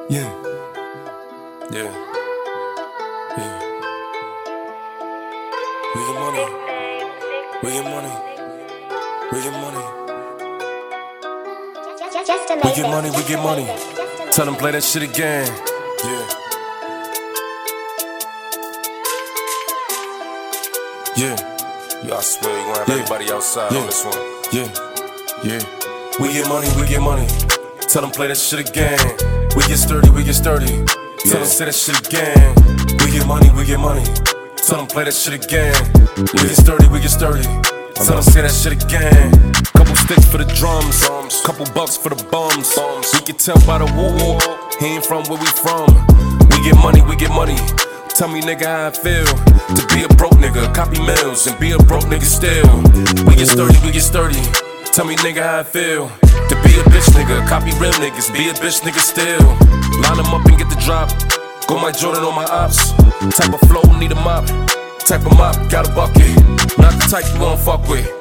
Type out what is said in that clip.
Yeah. Yeah. Yeah. We get money. We get money. We get money. We get money. We get money. Tell them play that shit again. Yeah. Yeah. Yo, I swear you gonna have everybody outside on this one. Yeah. Yeah. We get money. We get money. Tell them play that shit again. We get sturdy. We get sturdy. Tell them say that shit again. We get money. We get money. Tell them play that shit again. We get sturdy. We get sturdy. Tell them say that shit again. Couple sticks for the drums. Couple bucks for the bums. We can tell by the woo. He ain't from where we from. We get money. We get money. Tell me, nigga, how I feel to be a broke nigga, copy mills, and be a broke nigga still. We get sturdy, we get sturdy. Tell me, nigga, how I feel to be a bitch nigga, copy real niggas, be a bitch nigga still. Line them up and get the drop. Go my Jordan on my ops. Type of flow, need a mop. Type of mop, got a bucket. Not the type you gon' fuck with.